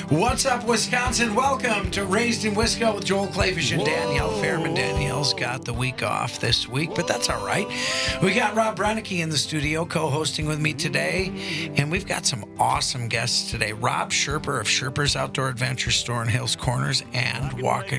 What's up, Wisconsin? Welcome to Raised in Wisco with Joel Clavish and Danielle Fairman. Danielle's got the week off this week, but that's all right. We got Rob Brennecke in the studio co-hosting with me today, and we've got some awesome guests today. Rob Sherper of Sherper's Outdoor Adventure Store in Hills Corners and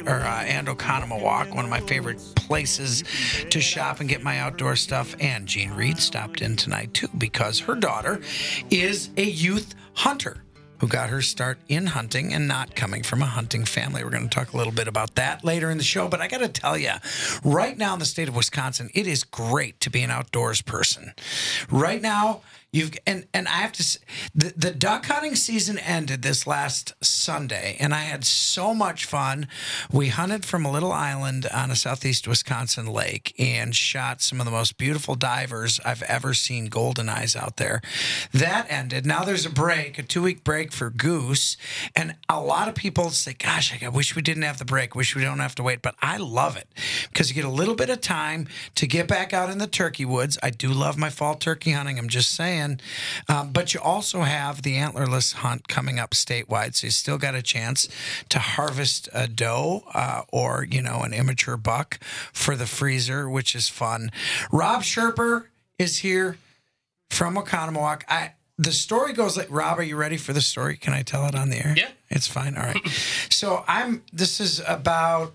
Oconomowoc, one of my favorite places to shop and get my outdoor stuff. And Jean Reed stopped in tonight, too, because her daughter is a youth hunter who got her start in hunting and not coming from a hunting family. We're going to talk a little bit about that later in the show. But I got to tell you, right now in the state of Wisconsin, it is great to be an outdoors person. Right now, and I have to say, the duck hunting season ended this last Sunday, and I had so much fun. We hunted from a little island on a southeast Wisconsin lake and shot some of the most beautiful divers I've ever seen, golden eyes out there. That ended. Now there's a break, a 2-week break for goose, and a lot of people say, gosh, I wish we didn't have the break, wish we don't have to wait, but I love it because you get a little bit of time to get back out in the turkey woods. I do love my fall turkey hunting, I'm just saying. But you also have the antlerless hunt coming up statewide, so you still got a chance to harvest a doe or, an immature buck for the freezer, which is fun. Rob Sherper is here from Oconomowoc. The story goes like, Rob, are you ready for the story? Can I tell it on the air? Yeah. It's fine. All right. So this is about,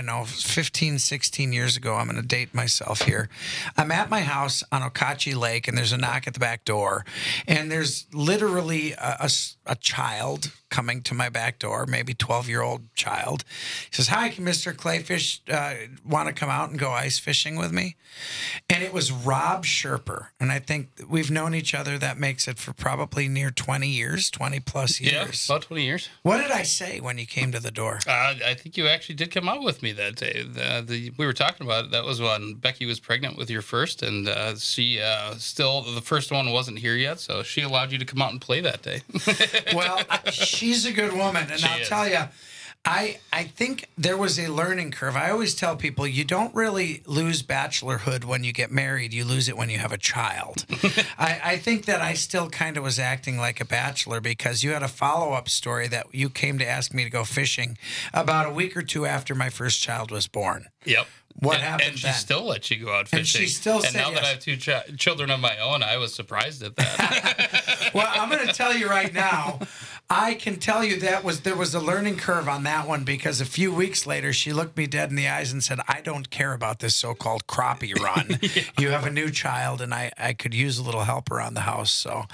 15, 16 years ago. I'm going to date myself here. I'm at my house on Okauchee Lake, and there's a knock at the back door. And there's literally a child coming to my back door, maybe 12-year-old child. He says, hi, can Mr. Clayfish want to come out and go ice fishing with me? And it was Rob Sherper. And I think we've known each other. That makes it for probably near 20 years, 20-plus years. Yeah, about 20 years. What did I say when you came to the door? I think you actually did come out with me that day. We were talking about it. That was when Becky was pregnant with your first, and she still, the first one wasn't here yet, so she allowed you to come out and play that day. Well, she's a good woman, and I'll tell you, I think there was a learning curve. I always tell people you don't really lose bachelorhood when you get married. You lose it when you have a child. I think that I still kind of was acting like a bachelor because you had a follow-up story that you came to ask me to go fishing about a week or two after my first child was born. Yep. What happened and she then? still let you go out fishing. And she still said now yes. that I have two children of my own, I was surprised at that. Well, I'm going to tell you right now, I can tell you there was a learning curve on that one because a few weeks later, she looked me dead in the eyes and said, I don't care about this so-called crappie run. Yeah. You have a new child, and I could use a little help around the house.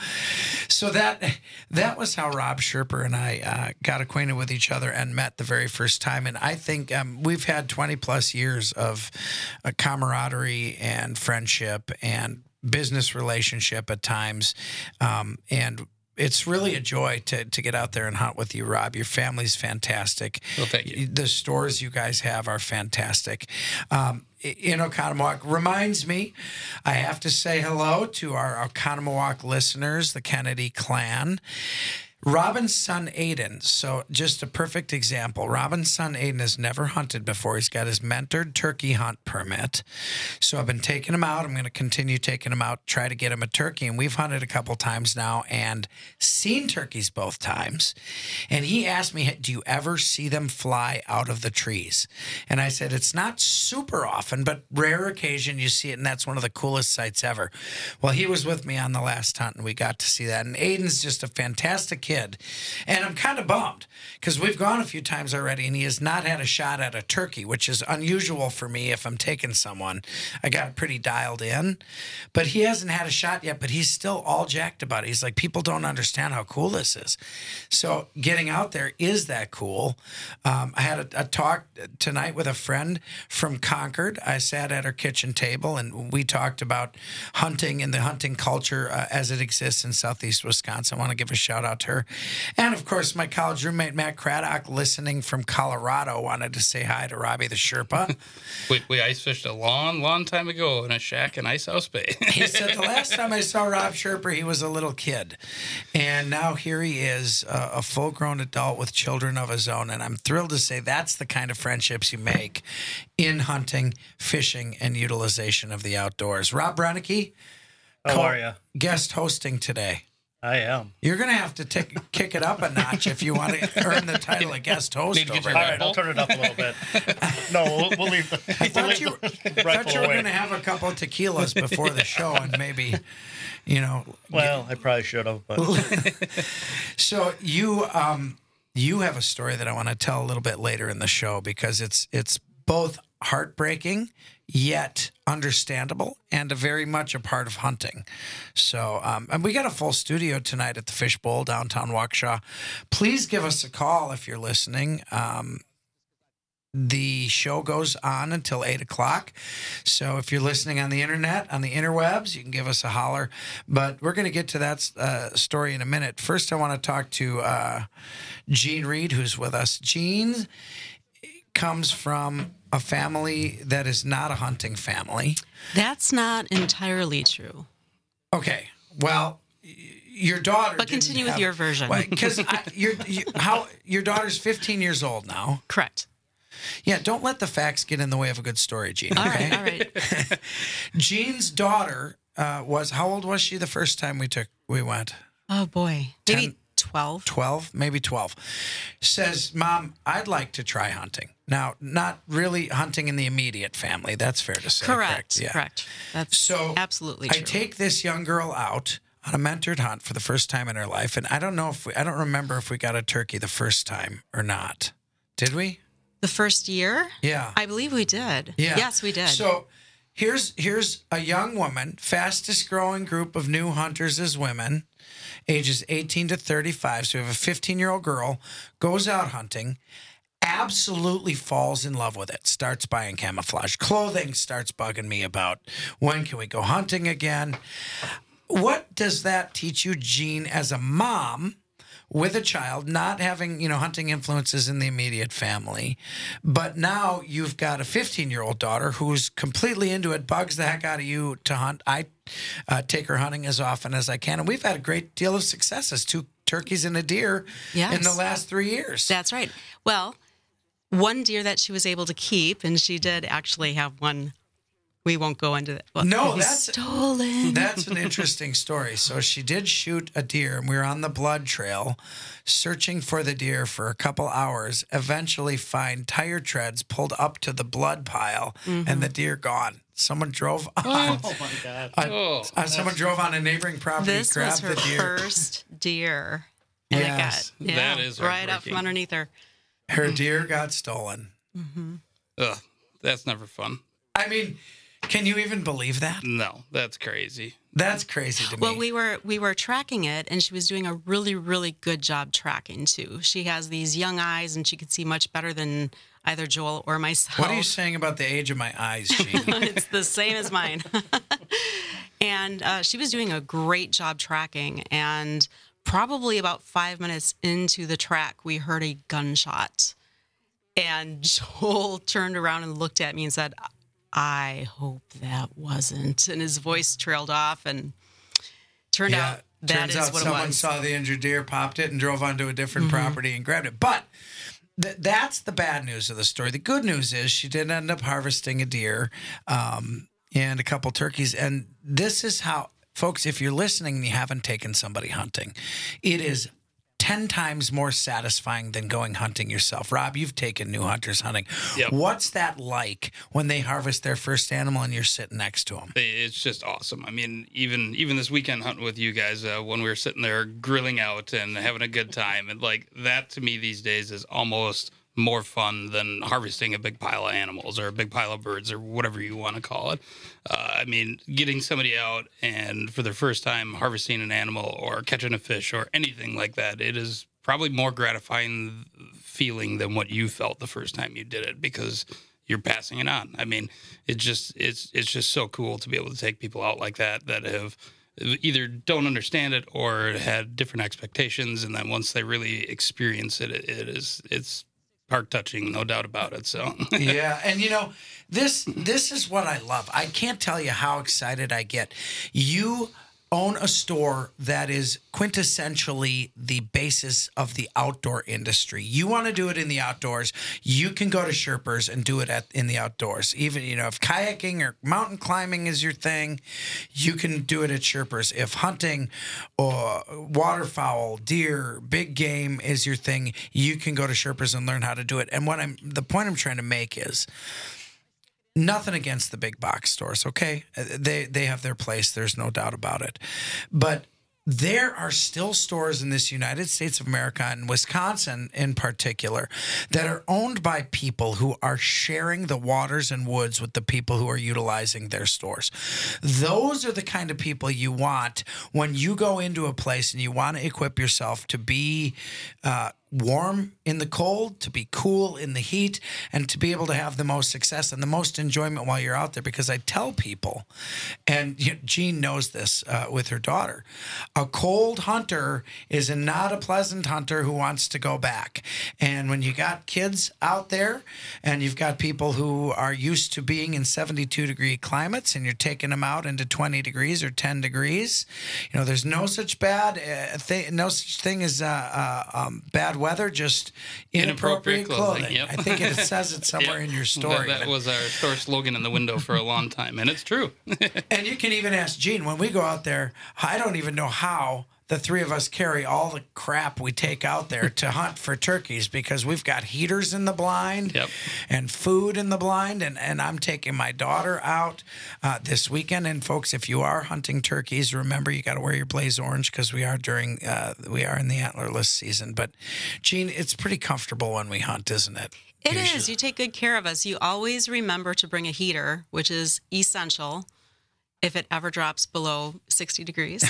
So that was how Rob Sherper and I got acquainted with each other and met the very first time. And I think we've had 20-plus years of camaraderie and friendship and business relationship at times. And it's really a joy to get out there and hunt with you, Rob. Your family's fantastic. Well, thank you. The stores you guys have are fantastic. In Oconomowoc reminds me, I have to say hello to our Oconomowoc listeners, the Kennedy clan. Robin's son, Aiden. So just a perfect example. Robin's son, Aiden, has never hunted before. He's got his mentored turkey hunt permit. So I've been taking him out. I'm going to continue taking him out, try to get him a turkey. And we've hunted a couple times now and seen turkeys both times. And he asked me, do you ever see them fly out of the trees? And I said, it's not super often, but rare occasion you see it. And that's one of the coolest sights ever. Well, he was with me on the last hunt and we got to see that. And Aiden's just a fantastic kid. And I'm kind of bummed because we've gone a few times already and he has not had a shot at a turkey, which is unusual for me if I'm taking someone. I got it pretty dialed in, but he hasn't had a shot yet, but he's still all jacked about it. He's like, people don't understand how cool this is. So getting out there is that cool. I had a talk tonight with a friend from Concord. I sat at her kitchen table and we talked about hunting and the hunting culture as it exists in southeast Wisconsin. I want to give a shout out to her. And, of course, my college roommate, Matt Craddock, listening from Colorado, wanted to say hi to Robbie the Sherpa. We ice fished a long time ago in a shack in Ice House Bay. He said the last time I saw Rob Sherper, he was a little kid. And now here he is, a full-grown adult with children of his own. And I'm thrilled to say that's the kind of friendships you make in hunting, fishing, and utilization of the outdoors. Rob Brennecke, how are you? Guest hosting today. I am. You're going to have to kick it up a notch if you want to earn the title of guest host Need to get over your All there. right, I'll turn it up a little bit. No, we'll leave the. I thought you were going to have a couple of tequilas before the show and maybe, Well, I probably should have, but So you have a story that I want to tell a little bit later in the show because it's both heartbreaking yet understandable and very much a part of hunting. So and we got a full studio tonight at the Fish Bowl downtown Waukesha. Please give us a call if you're listening. The show goes on until 8 o'clock. So if you're listening on the internet, on the interwebs, you can give us a holler. But we're going to get to that story in a minute. First, I want to talk to Gene Reed, who's with us. Gene comes from a family that is not a hunting family. That's not entirely true. Okay. Well, your daughter. But continue with your version. Because your daughter's 15 years old now. Correct. Yeah, don't let the facts get in the way of a good story, Gene. All Okay? right. Gene's daughter was, how old was she the first time we went? Oh, boy. Maybe 12. 12, maybe 12. Says, Mom, I'd like to try hunting. Now, not really hunting in the immediate family. That's fair to say. Correct. Yeah. Correct. That's absolutely true. I take this young girl out on a mentored hunt for the first time in her life, and I don't remember if we got a turkey the first time or not. Did we? The first year? Yeah. I believe we did. Yeah. Yes, we did. So here's a young woman, fastest growing group of new hunters is women, ages 18 to 35. So we have a 15-year-old girl, goes out hunting, absolutely falls in love with it, starts buying camouflage clothing, starts bugging me about when can we go hunting again. What does that teach you, Gene, as a mom with a child, not having, hunting influences in the immediate family, but now you've got a 15-year-old daughter who's completely into it, bugs the heck out of you to hunt. I take her hunting as often as I can, and we've had a great deal of successes, 2 turkeys and a deer in the last 3 years. That's right. Well, one deer that she was able to keep, and she did actually have one. We won't go into that. Well, no, that's stolen. That's an interesting story. So she did shoot a deer, and we were on the blood trail searching for the deer for a couple hours, eventually find tire treads pulled up to the blood pile and the deer gone. Someone drove on. oh my God. Someone drove on a neighboring property, This was grabbed her the deer. first deer. And Yes. it got That is right up heartbreaking. from underneath her. Her deer got stolen. Ugh, that's never fun. I mean, can you even believe that? No, that's crazy. That's crazy to me. Well, we were tracking it, and she was doing a really, really good job tracking, too. She has these young eyes, and she could see much better than either Joel or myself. What are you saying about the age of my eyes, Gene? It's the same as mine. And she was doing a great job tracking, and probably about 5 minutes into the track, we heard a gunshot. And Joel turned around and looked at me and said, I hope that wasn't. And his voice trailed off, and turned out that is what it someone was. saw the injured deer, popped it, and drove onto a different property and grabbed it. But that's the bad news of the story. The good news is she did end up harvesting a deer and a couple turkeys. And this is how, folks, if you're listening and you haven't taken somebody hunting, it is 10 times more satisfying than going hunting yourself. Rob, you've taken new hunters hunting. Yep. What's that like when they harvest their first animal and you're sitting next to them? It's just awesome. I mean, even this weekend hunting with you guys, when we were sitting there grilling out and having a good time, and like that to me these days is almost more fun than harvesting a big pile of animals or a big pile of birds or whatever you want to call it. I mean, getting somebody out and for their first time harvesting an animal or catching a fish or anything like that, it is probably more gratifying feeling than what you felt the first time you did it, because you're passing it on. I mean, it's just so cool to be able to take people out like that have either don't understand it or had different expectations, and then once they really experience it, it's heart touching, no doubt about it. So yeah, and this is what I love. I can't tell you how excited I get. You own a store that is quintessentially the basis of the outdoor industry. You want to do it in the outdoors, you can go to Sherpers and do it in the outdoors. Even, if kayaking or mountain climbing is your thing, you can do it at Sherpers. If hunting or waterfowl, deer, big game is your thing, you can go to Sherpers and learn how to do it. And the point I'm trying to make is, nothing against the big box stores, okay? They have their place. There's no doubt about it. But there are still stores in this United States of America and Wisconsin in particular that are owned by people who are sharing the waters and woods with the people who are utilizing their stores. Those are the kind of people you want when you go into a place and you want to equip yourself to be warm in the cold, to be cool in the heat, and to be able to have the most success and the most enjoyment while you're out there. Because I tell people, and Jean knows this with her daughter, a cold hunter is not a pleasant hunter who wants to go back. And when you got kids out there and you've got people who are used to being in 72-degree climates and you're taking them out into 20 degrees or 10 degrees, there's no such no such thing as bad weather, just inappropriate clothing. Yep. I think it says it somewhere in your story. That was our store slogan in the window for a long time, and it's true. And you can even ask Jean, when we go out there, I don't even know how the three of us carry all the crap we take out there to hunt for turkeys, because we've got heaters in the blind and food in the blind. And I'm taking my daughter out this weekend. And folks, if you are hunting turkeys, remember you got to wear your blaze orange, because we are in the antlerless season. But Jean, it's pretty comfortable when we hunt, isn't it? It is. You take good care of us. You always remember to bring a heater, which is essential if it ever drops below 60 degrees.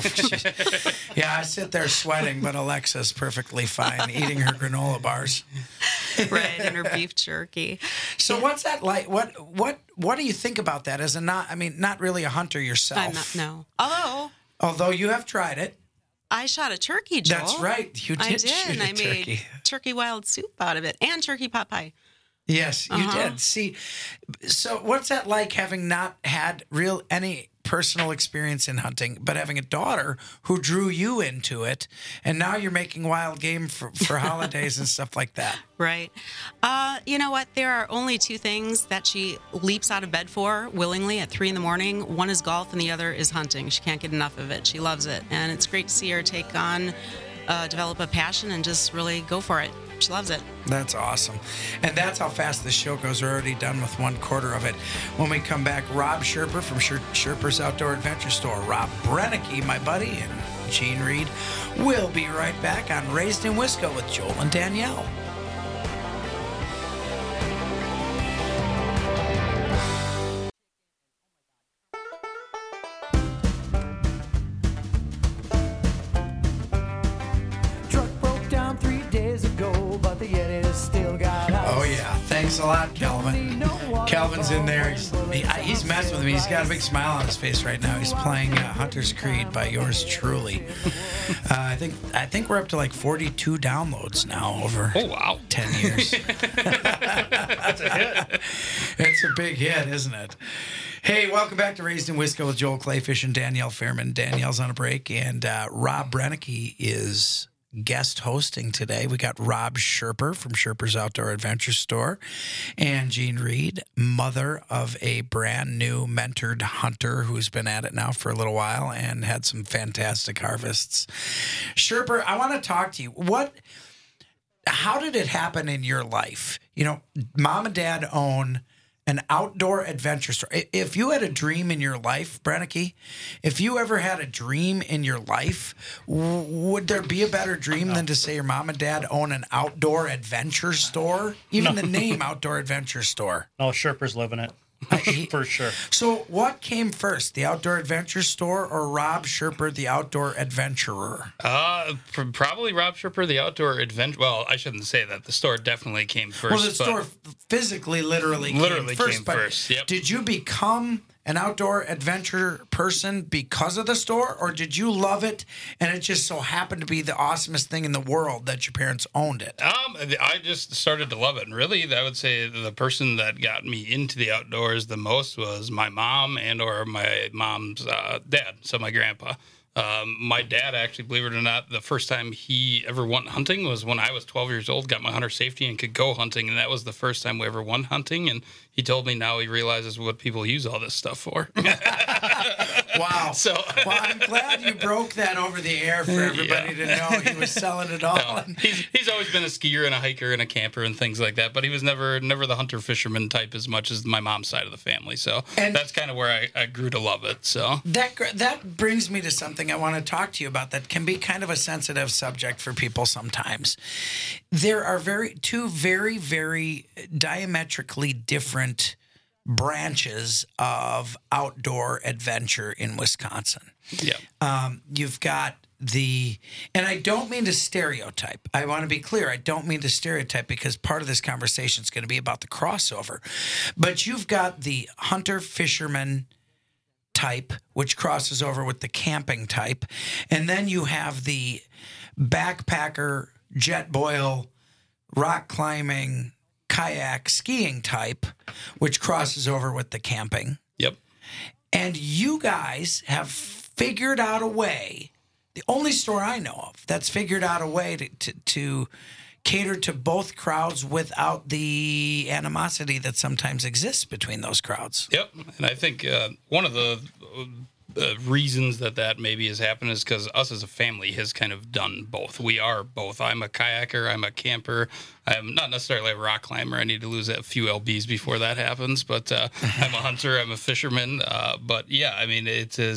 Yeah, I sit there sweating, but Alexa's perfectly fine eating her granola bars. Right, and her beef jerky. So what's that like? What do you think about that as not really a hunter yourself? I'm not, no. Although you have tried it. I shot a turkey, Joel. That's right. You did shoot a turkey. I made turkey wild soup out of it and turkey pot pie. Yes, you did. See, so what's that like, having not had any personal experience in hunting, but having a daughter who drew you into it, and now you're making wild game for holidays and stuff like that? Right. You know what? There are only two things that she leaps out of bed for willingly at 3 a.m. One is golf and the other is hunting. She can't get enough of it. She loves it. And it's great to see her take on, develop a passion and just really go for it. She loves it. That's awesome. And that's how fast this show goes. We're already done with 1/4 of it. When we come back, Rob Sherper from Sherper's Outdoor Adventure Store, Rob Brennicky, my buddy, and Jean Reed. We'll be right back on Raised in Wisco with Joel and Danielle. Thanks a lot, Kelvin. Kelvin's in there. He's messing with me. He's got a big smile on his face right now. He's playing Hunter's Creed by yours truly. I think we're up to like 42 downloads now over 10 years. That's a hit. It's a big hit, isn't it? Hey, welcome back to Raised in Wisco with Joel Clayfish and Danielle Fairman. Danielle's on a break, and Rob Brennicky is guest hosting today. We got Rob Sherper from Sherper's Outdoor Adventure Store, and Jean Reed, mother of a brand new mentored hunter who's been at it now for a little while and had some fantastic harvests. Sherper, I want to talk to you. How did it happen in your life? Mom and dad own an outdoor adventure store. If you had a dream in your life, Brennicky, if you ever had a dream in your life, would there be a better dream than to say your mom and dad own an outdoor adventure store? Even the name Outdoor Adventure Store. No, Sherper's living it. For sure. So what came first, the Outdoor Adventure Store or Rob Sherper, the Outdoor Adventurer? Probably Rob Sherper, the Outdoor Adventure. Well, I shouldn't say that. The store definitely came first. Well, the store physically, literally came first. Yep. Did you become an outdoor adventure person because of the store, or did you love it and it just so happened to be the awesomest thing in the world that your parents owned it? I just started to love it, and really, I would say the person that got me into the outdoors the most was my mom or my mom's dad, so my grandpa. My dad, actually, believe it or not, the first time he ever went hunting was when I was 12 years old, got my hunter safety and could go hunting. And that was the first time we ever went hunting. And he told me now he realizes what people use all this stuff for. Wow. Well, I'm glad you broke that over the air for everybody to know he was selling it all. No, he's always been a skier and a hiker and a camper and things like that, but he was never the hunter fisherman type as much as my mom's side of the family. So that's kind of where I grew to love it. So that brings me to something I want to talk to you about that can be kind of a sensitive subject for people sometimes. There are two very, very diametrically different branches of outdoor adventure in Wisconsin. Yeah. You've got and I don't mean to stereotype. I want to be clear. I don't mean to stereotype because part of this conversation is going to be about the crossover. But you've got the hunter-fisherman type, which crosses over with the camping type. And then you have the backpacker, jet boil, rock climbing, kayak, skiing type, which crosses over with the camping. Yep. And you guys have figured out a way, the only store I know of that's figured out a way to cater to both crowds without the animosity that sometimes exists between those crowds. Yep. And I think one of the reasons that maybe has happened is because us as a family has kind of done both. We are both. I'm a kayaker. I'm a camper. I'm not necessarily a rock climber. I need to lose a few lbs before that happens. But I'm a hunter. I'm a fisherman. But yeah, I mean,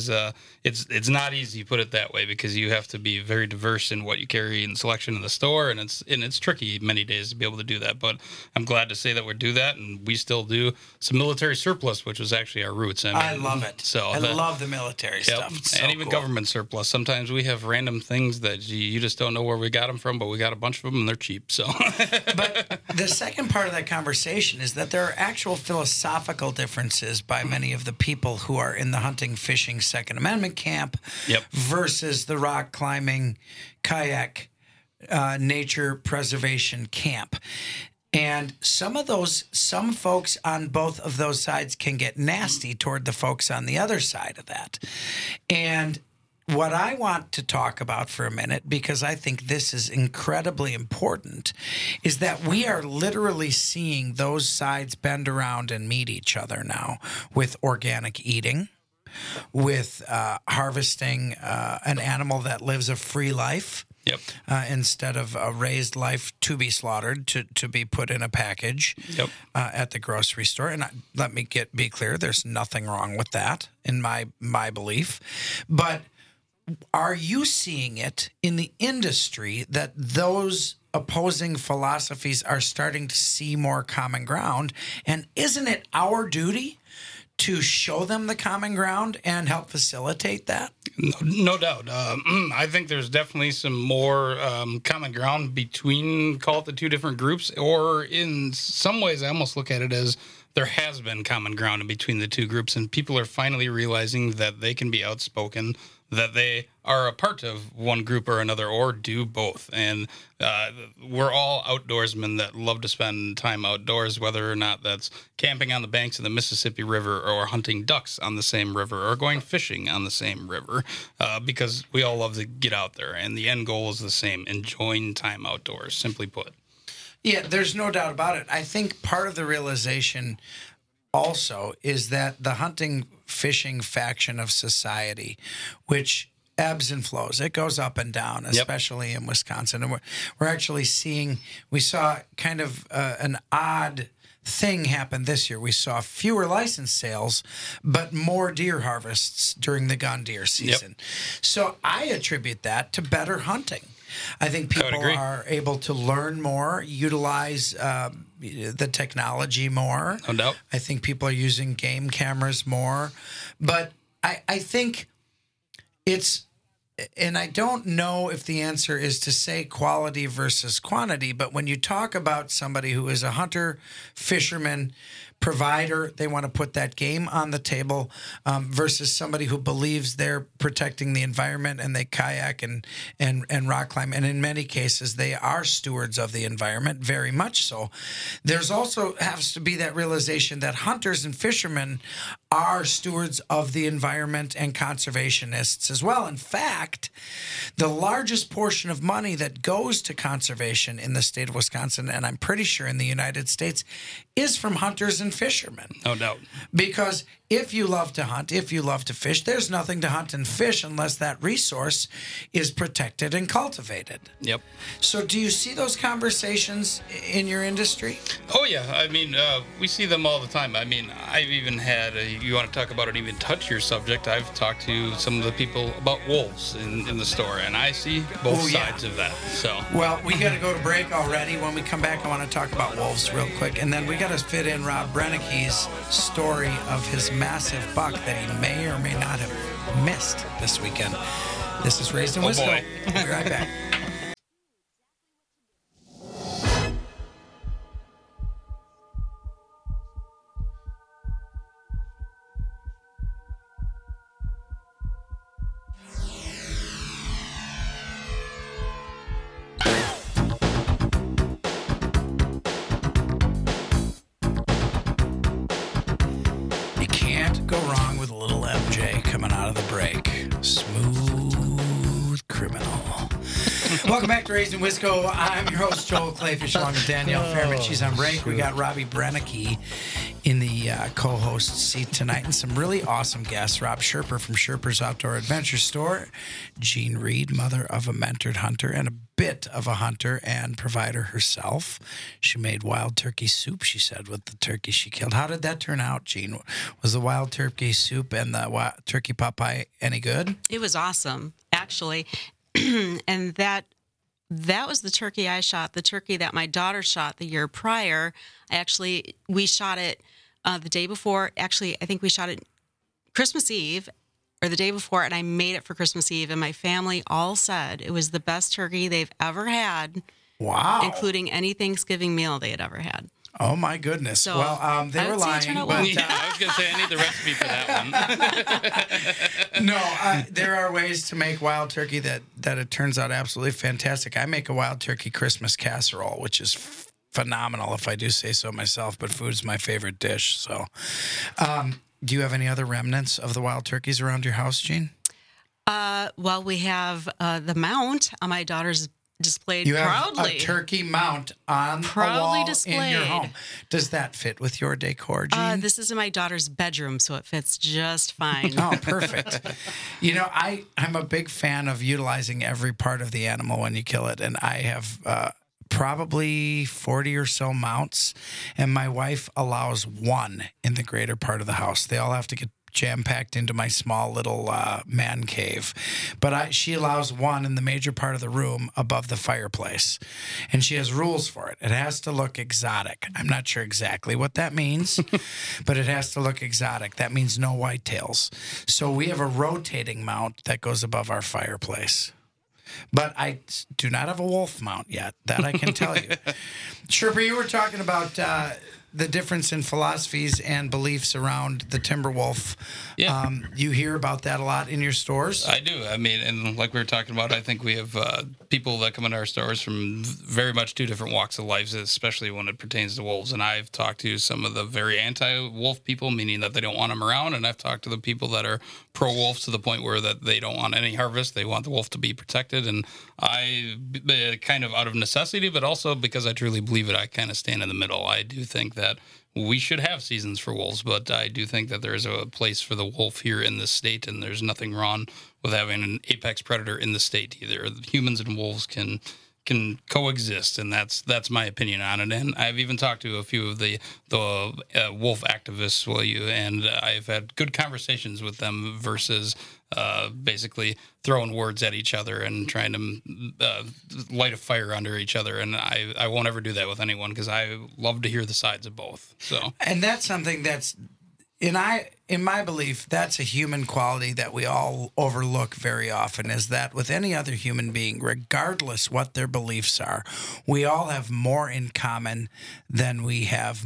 it's not easy, put it that way, because you have to be very diverse in what you carry in selection in the store, and it's tricky many days to be able to do that. But I'm glad to say that we do that, and we still do some military surplus, which was actually our roots. I love it. So I love the military stuff. It's and so even cool. government surplus. Sometimes we have random things that you just don't know where we got them from, but we got a bunch of them and they're cheap. So, But the second part of that conversation is that there are actual philosophical differences by many of the people who are in the hunting, fishing, Second Amendment camp versus the rock climbing, kayak, nature preservation camp. And some folks on both of those sides can get nasty toward the folks on the other side of that. And what I want to talk about for a minute, because I think this is incredibly important, is that we are literally seeing those sides bend around and meet each other now with organic eating, with harvesting an animal that lives a free life. Yep. Instead of a raised life to be slaughtered, to be put in a package at the grocery store. And let me be clear, there's nothing wrong with that in my belief. But are you seeing it in the industry that those opposing philosophies are starting to see more common ground? And isn't it our duty to show them the common ground and help facilitate that? No doubt. I think there's definitely some more common ground between, call it, the two different groups, or in some ways I almost look at it as there has been common ground in between the two groups, and people are finally realizing that they can be outspoken, that they are a part of one group or another, or do both. And we're all outdoorsmen that love to spend time outdoors, whether or not that's camping on the banks of the Mississippi River, or hunting ducks on the same river, or going fishing on the same river, because we all love to get out there. And the end goal is the same: enjoying time outdoors, simply put. Yeah, there's no doubt about it. I think part of the realization also is that the hunting, fishing faction of society, which ebbs and flows, it goes up and down, especially in Wisconsin. And we're actually seeing, we saw kind of an odd thing happen this year. We saw fewer license sales, but more deer harvests during the gun deer season. So I attribute that to better hunting. I think people are able to learn more, utilize the technology more. No doubt. I think people are using game cameras more. But I think it's, and I don't know if the answer is to say quality versus quantity, but when you talk about somebody who is a hunter, fisherman, provider, they want to put that game on the table, versus somebody who believes they're protecting the environment and they kayak and rock climb. And in many cases, they are stewards of the environment, very much so. There's also has to be that realization that hunters and fishermen are stewards of the environment and conservationists as well. In fact, the largest portion of money that goes to conservation in the state of Wisconsin, and I'm pretty sure in the United States, is from hunters and fishermen. No doubt. Because if you love to hunt, if you love to fish, there's nothing to hunt and fish unless that resource is protected and cultivated. Yep. So do you see those conversations in your industry? Oh, yeah. I mean, we see them all the time. I mean, I've even had, you want to talk about it, even touch your subject, I've talked to some of the people about wolves in the store, and I see both sides of that. So. Well, we got to go to break already. When we come back, I want to talk about wolves real quick, and then we got to fit in Rob Brenneke's story of his massive buck that he may or may not have missed this weekend. This is Raised in Wisco. Boy. We'll be right back. You can't go wrong with a little MJ coming out of the break. Smooth criminal. Welcome back to Raised in Wisco. I'm your host, Joel Clayfish, along with Danielle Fairman. She's on break. We got Robbie Brenneke in the co-host seat tonight, and some really awesome guests. Rob Sherper from Sherper's Outdoor Adventure Store. Jean Reed, mother of a mentored hunter and a bit of a hunter and provider herself. She made wild turkey soup, she said, with the turkey she killed. How did that turn out, Jean? Was the wild turkey soup and the turkey pot pie any good? It was awesome, actually. And that was the turkey I shot, the turkey that my daughter shot the year prior. We shot it the day before. Actually, I think we shot it Christmas Eve or the day before, and I made it for Christmas Eve. And my family all said it was the best turkey they've ever had. Wow. Including any Thanksgiving meal they had ever had. Oh, my goodness. So, well, they were lying. Yeah, I was going to say, I need the recipe for that one. No, there are ways to make wild turkey that it turns out absolutely fantastic. I make a wild turkey Christmas casserole, which is phenomenal, if I do say so myself, but food's my favorite dish. So, do you have any other remnants of the wild turkeys around your house, Jean? Well, we have the mount on my daughter's displayed you proudly. have a turkey mount on Proudly a wall displayed. in your home. Does that fit with your decor, Jean? This is in my daughter's bedroom, so it fits just fine. Oh, perfect. You know, I'm a big fan of utilizing every part of the animal when you kill it, and I have probably 40 or so mounts, and my wife allows one in the greater part of the house. They all have to get jam-packed into my small little man cave. But she allows one in the major part of the room above the fireplace. And she has rules for it. It has to look exotic. I'm not sure exactly what that means, but it has to look exotic. That means no whitetails. So we have a rotating mount that goes above our fireplace. But I do not have a wolf mount yet. That I can tell you. Sherper, you were talking about the difference in philosophies and beliefs around the timber wolf. Yeah. You hear about that a lot in your stores? I do. I mean, and like we were talking about, I think we have people that come into our stores from very much two different walks of life, especially when it pertains to wolves. And I've talked to some of the very anti-wolf people, meaning that they don't want them around. And I've talked to the people that are pro-wolf to the point where that they don't want any harvest. They want the wolf to be protected. And I, kind of out of necessity, but also because I truly believe it, I kind of stand in the middle. I do think that we should have seasons for wolves, but I do think that there is a place for the wolf here in this state, and there's nothing wrong with having an apex predator in the state either. Humans and wolves can coexist, and that's my opinion on it. And I've even talked to a few of the wolf activists, and I've had good conversations with them versus basically throwing words at each other and trying to light a fire under each other. And I won't ever do that with anyone because I love to hear the sides of both. So, and that's something that's in my belief, that's a human quality that we all overlook very often, is that with any other human being, regardless what their beliefs are, we all have more in common than we have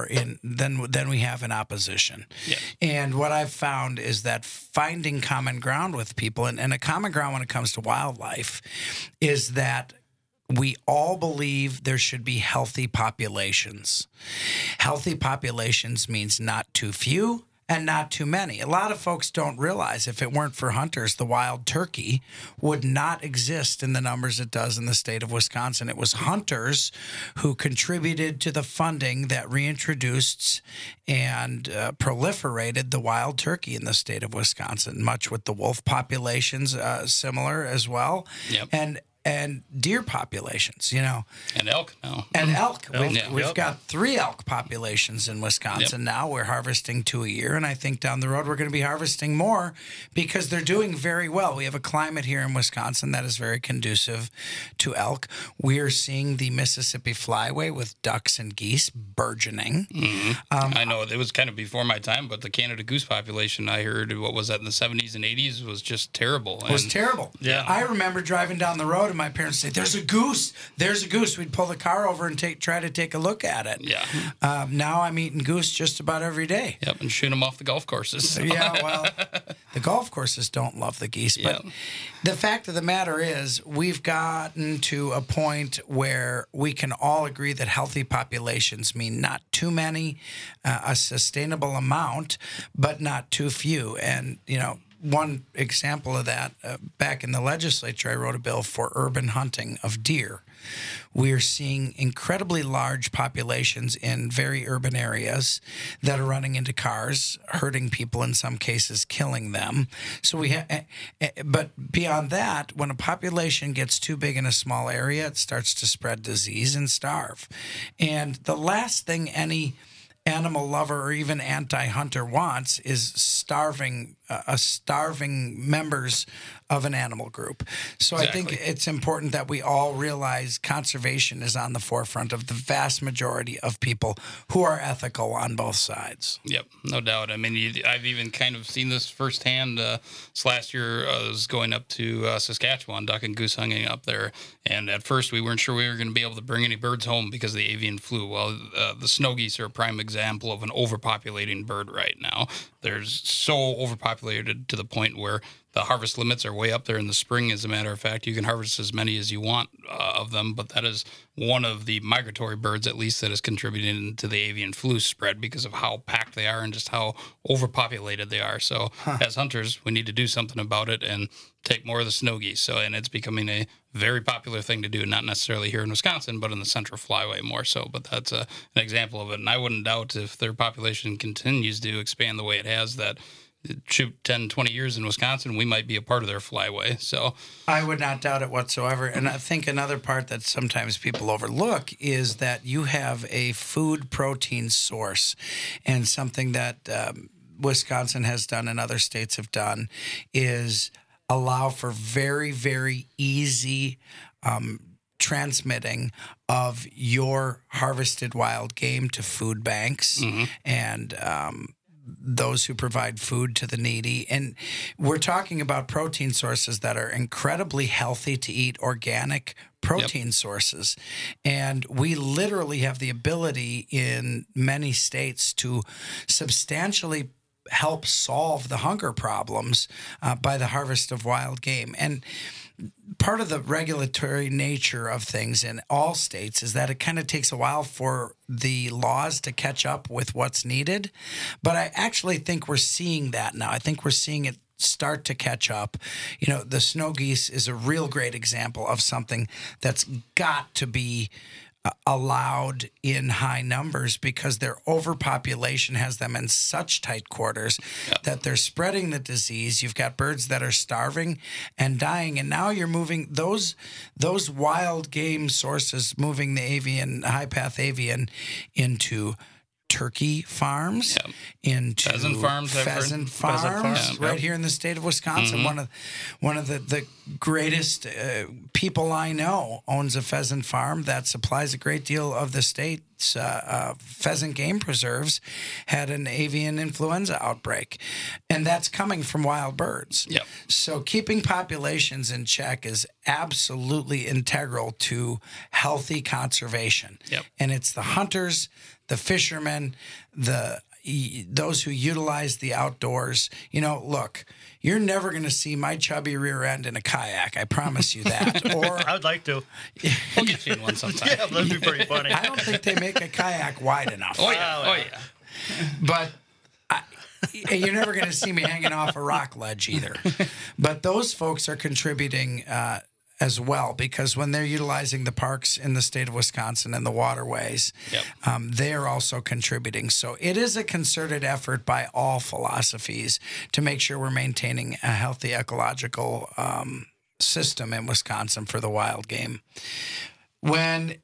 than we have in opposition. Yeah. And what I've found is that finding common ground with people, and a common ground when it comes to wildlife, is that we all believe there should be healthy populations. Healthy populations means not too few and not too many. A lot of folks don't realize if it weren't for hunters, the wild turkey would not exist in the numbers it does in the state of Wisconsin. It was hunters who contributed to the funding that reintroduced and proliferated the wild turkey in the state of Wisconsin, much with the wolf populations similar as well. Yep. And deer populations, And elk now. And elk. Yeah. We've got 3 elk populations in Wisconsin now. We're harvesting 2 a year, and I think down the road we're going to be harvesting more because they're doing very well. We have a climate here in Wisconsin that is very conducive to elk. We are seeing the Mississippi Flyway with ducks and geese burgeoning. Mm-hmm. I know it was kind of before my time, but the Canada goose population, I heard, what was that, in the 70s and 80s, was just terrible. It was terrible. Yeah. I remember driving down the road and my parents say, "There's a goose. There's a goose." We'd pull the car over and try to take a look at it. Yeah. Now I'm eating goose just about every day. Yep, and shoot them off the golf courses. Yeah, well, the golf courses don't love the geese. But the fact of the matter is we've gotten to a point where we can all agree that healthy populations mean not too many, a sustainable amount, but not too few. And, one example of that, back in the legislature, I wrote a bill for urban hunting of deer. We're seeing incredibly large populations in very urban areas that are running into cars, hurting people, in some cases killing them. So but beyond that, when a population gets too big in a small area, it starts to spread disease and starve. And the last thing any animal lover or even anti-hunter wants is starving members of an animal group. So Exactly. I think it's important that we all realize conservation is on the forefront of the vast majority of people who are ethical on both sides. Yep, no doubt. I mean, I've even kind of seen this firsthand. Last year, I was going up to Saskatchewan, duck and goose hunting up there, and at first we weren't sure we were going to be able to bring any birds home because of the avian flu. Well, the snow geese are a prime example of an overpopulating bird right now. They're so overpopulated to the point where the harvest limits are way up there in the spring. As a matter of fact, you can harvest as many as you want of them, but that is one of the migratory birds, at least, that is contributing to the avian flu spread because of how packed they are and just how overpopulated they are. So as hunters, we need to do something about it and take more of the snow geese. And it's becoming a very popular thing to do, not necessarily here in Wisconsin, but in the Central Flyway more so. But that's an example of it. And I wouldn't doubt if their population continues to expand the way it has, that shoot 10, 20 years in Wisconsin, we might be a part of their flyway. So I would not doubt it whatsoever. And I think another part that sometimes people overlook is that you have a food protein source, and something that Wisconsin has done and other states have done is allow for very, very easy transmitting of your harvested wild game to food banks and those who provide food to the needy. And we're talking about protein sources that are incredibly healthy to eat, organic protein sources. And we literally have the ability in many states to substantially help solve the hunger problems by the harvest of wild game. And part of the regulatory nature of things in all states is that it kind of takes a while for the laws to catch up with what's needed. But I actually think we're seeing that now. I think we're seeing it start to catch up. The snow geese is a real great example of something that's got to be allowed in high numbers because their overpopulation has them in such tight quarters that they're spreading the disease. You've got birds that are starving and dying, and now you're moving those wild game sources, moving the high path avian into turkey farms, into pheasant farms, I've heard. pheasant farms, farms, right yep. here in the state of Wisconsin. One of the greatest people I know owns a pheasant farm that supplies a great deal of the state's pheasant game preserves. Had an avian influenza outbreak, and that's coming from wild birds. Yep. So keeping populations in check is absolutely integral to healthy conservation. Yep. And it's the hunters, the fishermen, those who utilize the outdoors. You know, look, you're never going to see my chubby rear end in a kayak. I promise you that. Or I would like to. We'll get you in one sometime. Yeah, that'd be pretty funny. I don't think they make a kayak wide enough. Oh yeah. But you're never going to see me hanging off a rock ledge either. But those folks are contributing as well, because when they're utilizing the parks in the state of Wisconsin and the waterways, they are also contributing. So it is a concerted effort by all philosophies to make sure we're maintaining a healthy ecological system in Wisconsin for the wild game. When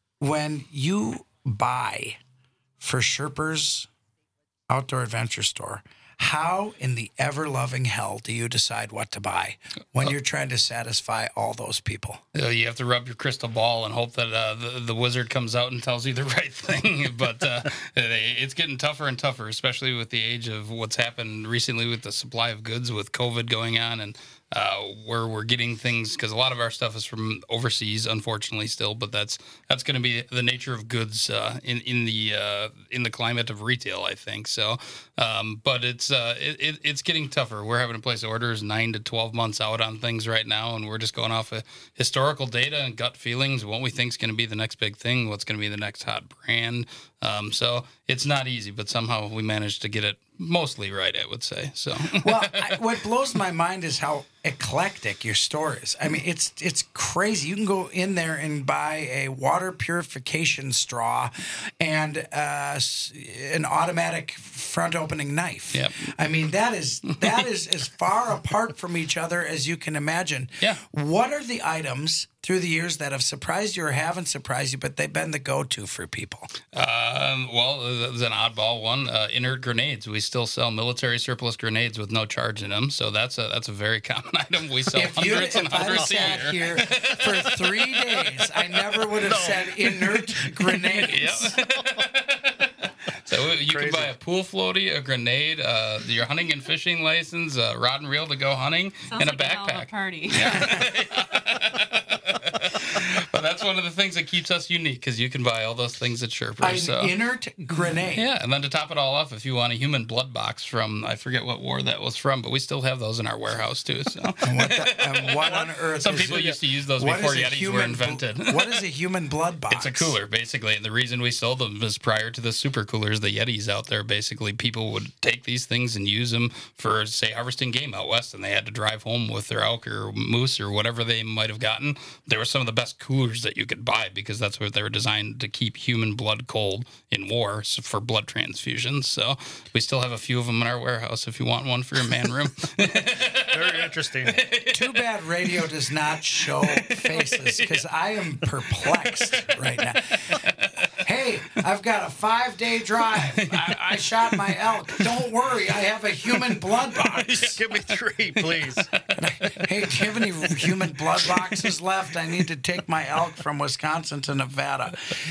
you buy for Sherper's Outdoor Adventure Store, how in the ever-loving hell do you decide what to buy when you're trying to satisfy all those people? You have to rub your crystal ball and hope that the wizard comes out and tells you the right thing. But it's getting tougher and tougher, especially with the age of what's happened recently with the supply of goods with COVID going on, and where we're getting things, because a lot of our stuff is from overseas, unfortunately, still. But that's going to be the nature of goods in the climate of retail, I think. So, but it's getting tougher. We're having to place orders 9 to 12 months out on things right now, and we're just going off of historical data and gut feelings. What we think is going to be the next big thing, what's going to be the next hot brand. So it's not easy, but somehow we managed to get it mostly right, I would say. So, well, what blows my mind is how eclectic your store is. I mean, it's crazy. You can go in there and buy a water purification straw and an automatic front opening knife. Yep. I mean, that is as far apart from each other as you can imagine. Yeah. What are the items through the years that have surprised you or haven't surprised you, but they've been the go-to for people? Well, there's an oddball one. Inert grenades. We still sell military surplus grenades with no charge in them, so that's a very common item. We sell hundreds and hundreds a year. Here for 3 days, I never would have said inert grenades. Yep. So you can buy a pool floaty, a grenade, your hunting and fishing license, a rod and reel to go hunting, Sounds and like a a hell of a backpack. party. But that's one of the things that keeps us unique, because you can buy all those things at Sherper. An inert grenade. Yeah, and then to top it all off, if you want a human blood box from, I forget what war that was from, but we still have those in our warehouse too. So What on earth? some people used to use those before Yetis were invented. What is a human blood box? It's a cooler, basically. And the reason we sold them is prior to the super coolers, the Yetis out there, basically people would take these things and use them for, say, harvesting game out west, and they had to drive home with their elk or moose or whatever they might have gotten. They were some of the best coolers that you could buy, because that's what they were designed to keep human blood cold in war, so for blood transfusions. So we still have a few of them in our warehouse if you want one for your man room. Very interesting. Too bad radio does not show faces, because I am perplexed right now. Hey, I've got a 5-day drive. I shot my elk. Don't worry, I have a human blood box. Give me 3, please. Hey, do you have any human blood boxes left? I need to take my elk from Wisconsin to Nevada.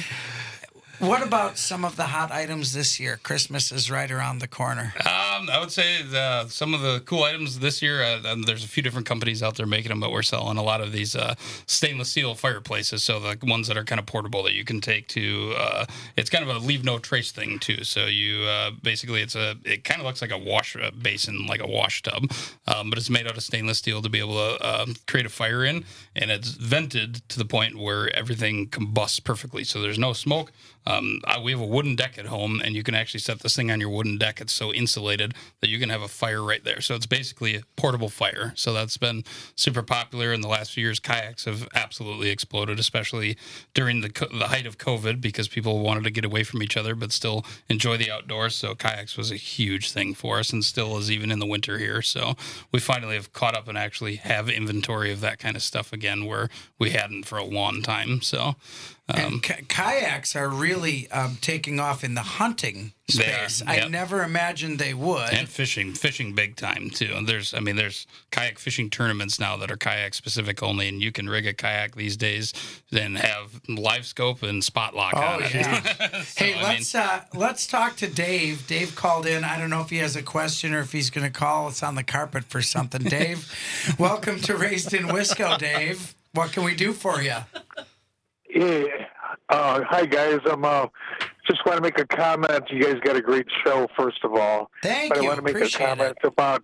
What about some of the hot items this year? Christmas is right around the corner. I would say some of the cool items this year, there's a few different companies out there making them, but we're selling a lot of these stainless steel fireplaces. So the ones that are kind of portable that you can take to, it's kind of a leave no trace thing too. So you basically, it kind of looks like a wash basin, like a wash tub, but it's made out of stainless steel to be able to create a fire in, and it's vented to the point where everything combusts perfectly. So there's no smoke. We have a wooden deck at home, and you can actually set this thing on your wooden deck. It's so insulated that you can have a fire right there. So it's basically a portable fire. So that's been super popular in the last few years. Kayaks have absolutely exploded, especially during the height of COVID, because people wanted to get away from each other but still enjoy the outdoors. So kayaks was a huge thing for us, and still is even in the winter here. So we finally have caught up and actually have inventory of that kind of stuff again, where we hadn't for a long time. So and kayaks are really really taking off in the hunting They are, space. I yep. never imagined they would. And fishing big time too. And there's kayak fishing tournaments now that are kayak specific only, and you can rig a kayak these days and have live scope and spot lock on it. Yeah. So, Hey, let's talk to Dave. Dave called in. I don't know if he has a question or if he's going to call us on the carpet for something. Dave, welcome to Raised in Wisco, Dave. What can we do for you? Yeah. Hi, guys. Just want to make a comment. You guys got a great show, first of all. Thank but you. I want to make a Appreciate comment it. about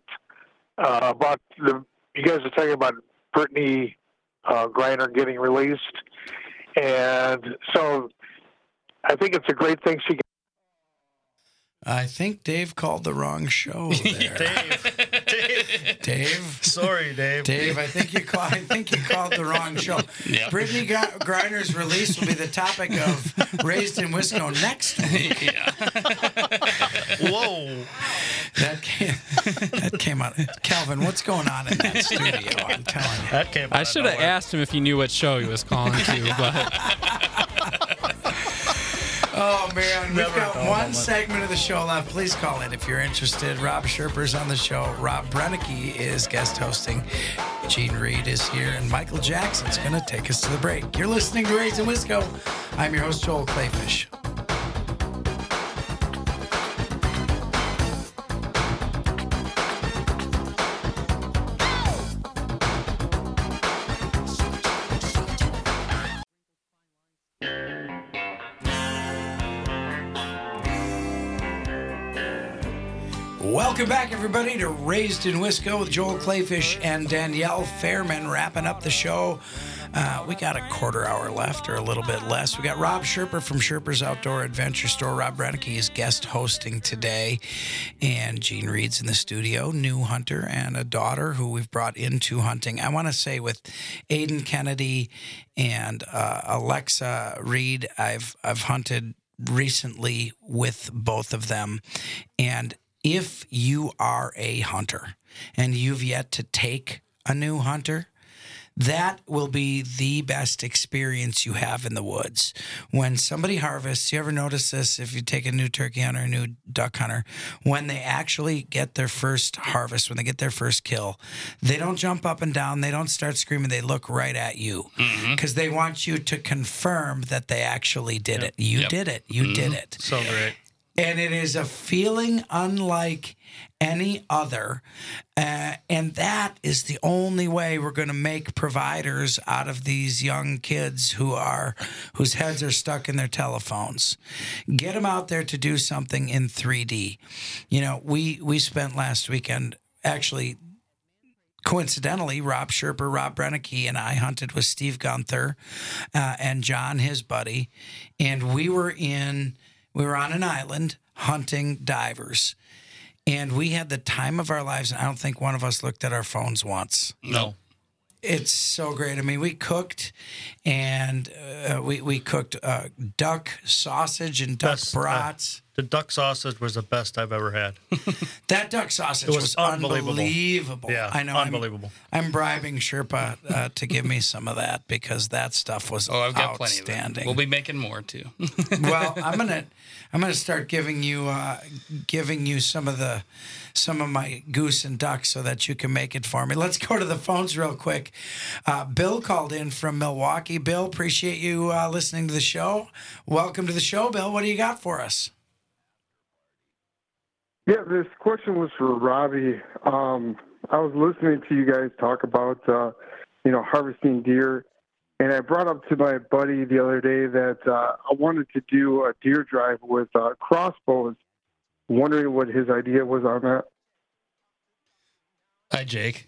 you guys are talking about Brittany Griner getting released. And so I think it's a great thing she I think Dave called the wrong show there. Dave. Sorry, Dave. Dave, I think you called the wrong show. Yep. Brittany Griner's release will be the topic of Raised in Wisco next week. Yeah. Whoa. That came out. Calvin, what's going on in that studio? I'm telling you. That came out I of should have nowhere. asked him if he knew what show he was calling to, but Oh, man. We've Never got know, one Mama. segment of the show left. Please call in if you're interested. Rob Sherper's on the show. Rob Brennicky is guest hosting. Gene Reed is here. And Michael Jackson's going to take us to the break. You're listening to Raised in Wisco. I'm your host, Joel Clayfish. Welcome back, everybody, to Raised in Wisco with Joel Clayfish and Danielle Fairman wrapping up the show. We got a quarter hour left or a little bit less. We got Rob Sherper from Sherper's Outdoor Adventure Store. Rob Brennicky is guest hosting today. And Gene Reed's in the studio, new hunter and a daughter who we've brought into hunting. I want to say with Aiden Kennedy and Alexa Reed, I've hunted recently with both of them. And if you are a hunter and you've yet to take a new hunter, that will be the best experience you have in the woods. When somebody harvests, you ever notice this if you take a new turkey hunter, a new duck hunter, when they actually get their first harvest, when they get their first kill, they don't jump up and down, they don't start screaming, they look right at you because they want you to confirm that they actually did it. You did it. You did it. So great. And it is a feeling unlike any other. And that is the only way we're going to make providers out of these young kids whose heads are stuck in their telephones. Get them out there to do something in 3D. You know, we spent last weekend actually. Coincidentally, Rob Sherper, Rob Brennicky, and I hunted with Steve Gunther and John, his buddy, and we were on an island hunting divers, and we had the time of our lives. And I don't think one of us looked at our phones once. No. It's so great. I mean, we cooked, and we cooked duck sausage and duck Best, brats. The duck sausage was the best I've ever had. That duck sausage It was was unbelievable. unbelievable. Yeah, I know. unbelievable. I'm bribing Sherpa to give me some of that because that stuff was Oh, I've got plenty of them. outstanding. We'll be making more too. Well, I'm gonna start giving you some of my goose and duck so that you can make it for me. Let's go to the phones real quick. Bill called in from Milwaukee. Bill, appreciate you listening to the show. Welcome to the show, Bill. What do you got for us? Yeah, this question was for Robbie. I was listening to you guys talk about, harvesting deer, and I brought up to my buddy the other day that I wanted to do a deer drive with crossbows. Wondering what his idea was on that. Hi, Jake.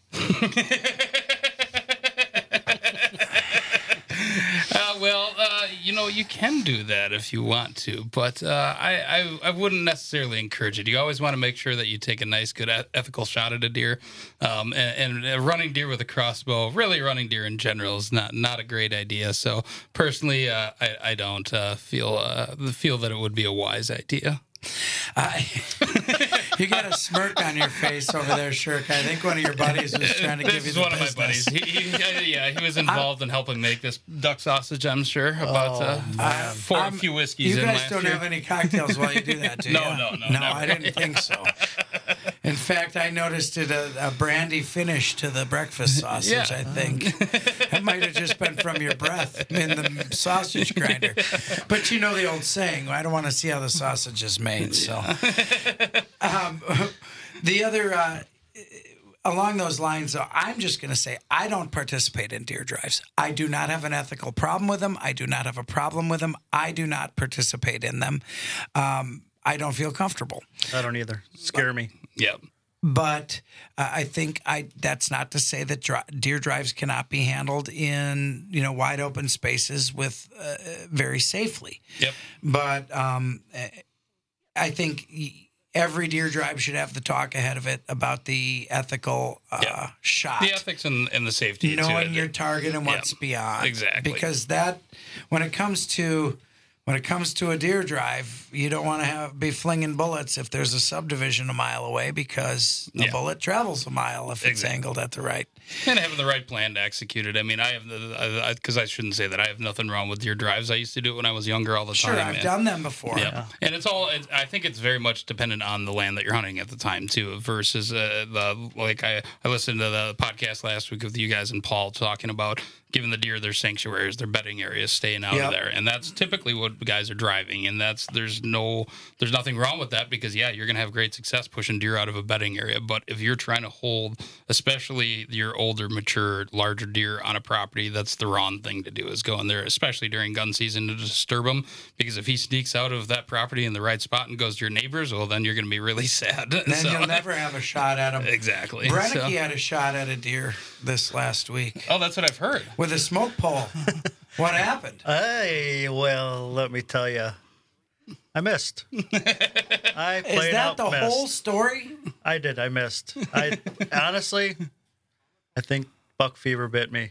You can do that if you want to, but I wouldn't necessarily encourage it. You always want to make sure that you take a nice, good, ethical shot at a deer. And running deer with a crossbow, really running deer in general, is not a great idea. So personally, I don't feel that it would be a wise idea. You got a smirk on your face over there, Shirk. I think one of your buddies was trying to give This you is the one of my business. buddies. He was involved in helping make this duck sausage, I'm sure, about for a few whiskeys You in guys last don't year. have any cocktails while you do that, do you? No, No, never. I didn't think so. In fact, I noticed it a brandy finish to the breakfast sausage, Yeah. I think. It might have just been from your breath in the sausage grinder. But you know the old saying, I don't want to see how the sausage is made. So, the other, along those lines, though, I'm just going to say I don't participate in deer drives. I do not have an ethical problem with them. I do not have a problem with them. I do not participate in them. I don't feel comfortable. I don't either. Scare me. Yep. But I think that's not to say that deer drives cannot be handled in wide open spaces with very safely. Yep. But I think every deer drive should have the talk ahead of it about the ethical shot. The ethics and the safety. Knowing to your it. target and what's beyond. Exactly. Because that, when it comes to a deer drive, you don't want to be flinging bullets if there's a subdivision a mile away, because the bullet travels a mile if it's angled at the right. And having the right plan to execute it. I mean, because I shouldn't say that. I have nothing wrong with deer drives. I used to do it when I was younger all the Sure, time. I've done them before. Yeah. And I think it's very much dependent on the land that you're hunting at the time, too, versus I listened to the podcast last week with you guys and Paul talking about giving the deer their sanctuaries, their bedding areas, staying out of there. And that's typically what guys are driving. And there's nothing wrong with that, because you're going to have great success pushing deer out of a bedding area. But if you're trying to hold, especially your older, mature, larger deer on a property, that's the wrong thing to do, is go in there, especially during gun season, to disturb him. Because if he sneaks out of that property in the right spot and goes to your neighbors, well, then you're going to be really sad. Then you'll never have a shot at him. Exactly. Brennicky had a shot at a deer this last week Oh, that's what I've heard. with a smoke pole. What happened? Hey, well, let me tell you, I missed. I Is played that out the missed. whole story? I did. I missed. Honestly, I think buck fever bit me.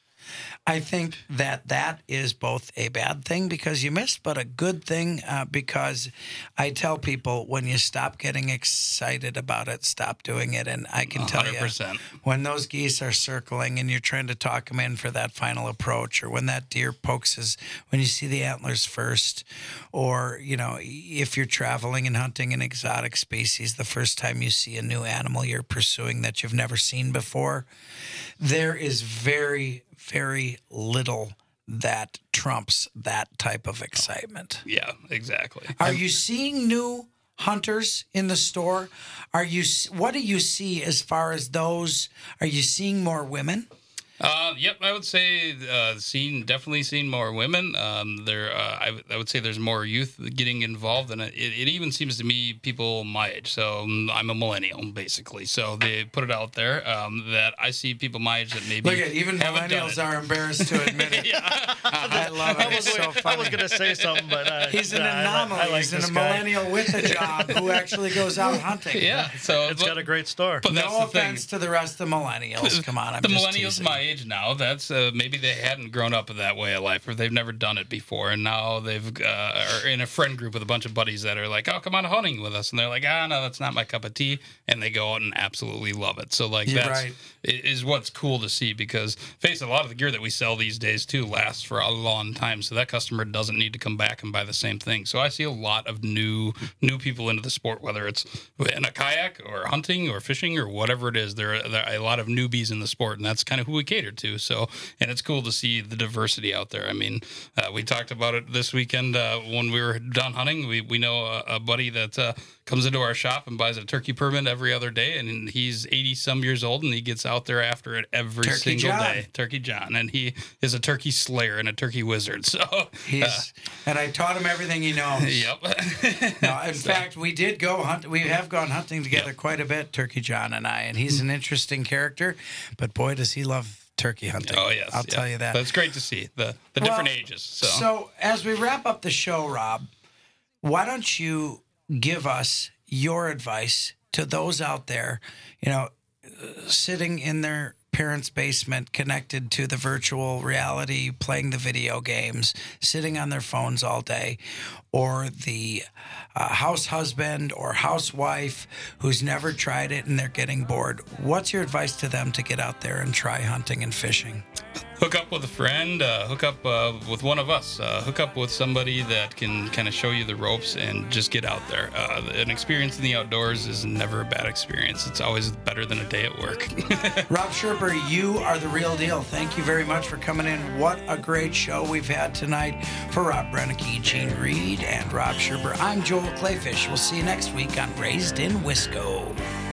I think that is both a bad thing because you missed, but a good thing because I tell people, when you stop getting excited about it, stop doing it. And I can tell 100%. you, when those geese are circling and you're trying to talk them in for that final approach, or when that deer when you see the antlers first, or, if you're traveling and hunting an exotic species, the first time you see a new animal you're pursuing that you've never seen before, there is very, very little that trumps that type of excitement. Yeah, exactly. Are you seeing new hunters in the store? What do you see as far as those? Are you seeing more women? Yep, I would say definitely seen more women. I would say there's more youth getting involved, and it even seems to me people my age. So I'm a millennial, basically. So they put it out there that I see people my age that maybe Look at even haven't done millennials it. are embarrassed to admit it. I love it. It's so funny. I was going to say something, but He's an I anomaly. like He's this a guy. millennial with a job who actually goes out hunting. Yeah, so It's got a great store. But that's No the thing. offense to the rest of the millennials. Come on, I'm The just millennials teasing. my age now, that's maybe they hadn't grown up that way of life, or they've never done it before, and now they've are in a friend group with a bunch of buddies that are like, "Oh, come on hunting with us," and they're like, "No, that's not my cup of tea," and they go out and absolutely love it. So You're that's right. is what's cool to see, because face it, a lot of the gear that we sell these days too lasts for a long time, so that customer doesn't need to come back and buy the same thing. So I see a lot of new people into the sport, whether it's in a kayak or hunting or fishing or whatever it is. There are a lot of newbies in the sport, and that's kind of who we cater to. So, and it's cool to see the diversity out there. I mean, we talked about it this weekend when we were done hunting. We know a buddy that comes into our shop and buys a turkey permit every other day, and he's 80-some years old, and he gets out there after it every Turkey single John. day. Turkey John. And he is a turkey slayer and a turkey wizard. So, And I taught him everything he knows. yep. No, in fact, we did go hunt. We have gone hunting together quite a bit, Turkey John and I, and he's an interesting character. But boy, does he love turkey hunting! Oh, yes. I'll tell you that. But it's great to see the different ages. So as we wrap up the show, Rob, why don't you give us your advice to those out there, sitting in their parents' basement connected to the virtual reality, playing the video games, sitting on their phones all day, or the house husband or housewife who's never tried it and they're getting bored. What's your advice to them to get out there and try hunting and fishing? Hook up with a friend, hook up with one of us, hook up with somebody that can kind of show you the ropes and just get out there. An experience in the outdoors is never a bad experience. It's always better than a day at work. Rob Sherber, you are the real deal. Thank you very much for coming in. What a great show we've had tonight. For Rob Brennicky, Gene Reed, and Rob Sherber, I'm Joel Clayfish. We'll see you next week on Raised in Wisco.